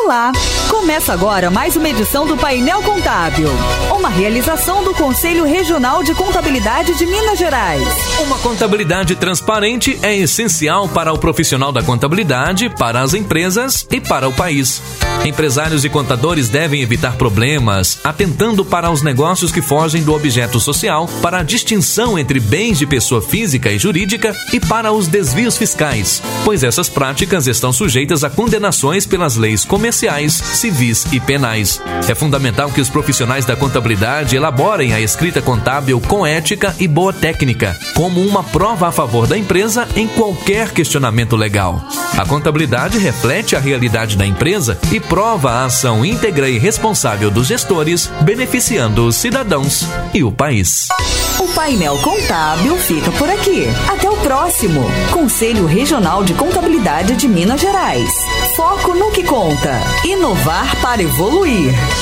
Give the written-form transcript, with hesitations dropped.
Olá! Começa agora mais uma edição do Painel Contábil, uma realização do Conselho Regional de Contabilidade de Minas Gerais. Uma contabilidade transparente é essencial para o profissional da contabilidade, para as empresas e para o país. Empresários e contadores devem evitar problemas, atentando para os negócios que fogem do objeto social, para a distinção entre bens de pessoa física e jurídica e para os desvios fiscais, pois essas práticas estão sujeitas a condenações pelas leis comerciais, civis e penais. É fundamental que os profissionais da contabilidade elaborem a escrita contábil com ética e boa técnica, como uma prova a favor da empresa em qualquer questionamento legal. A contabilidade reflete a realidade da empresa e prova a ação íntegra e responsável dos gestores, beneficiando os cidadãos e o país. O Painel Contábil fica por aqui. Até o próximo. Conselho Regional de Contabilidade de Minas Gerais. Foco no que conta. Inovar para evoluir.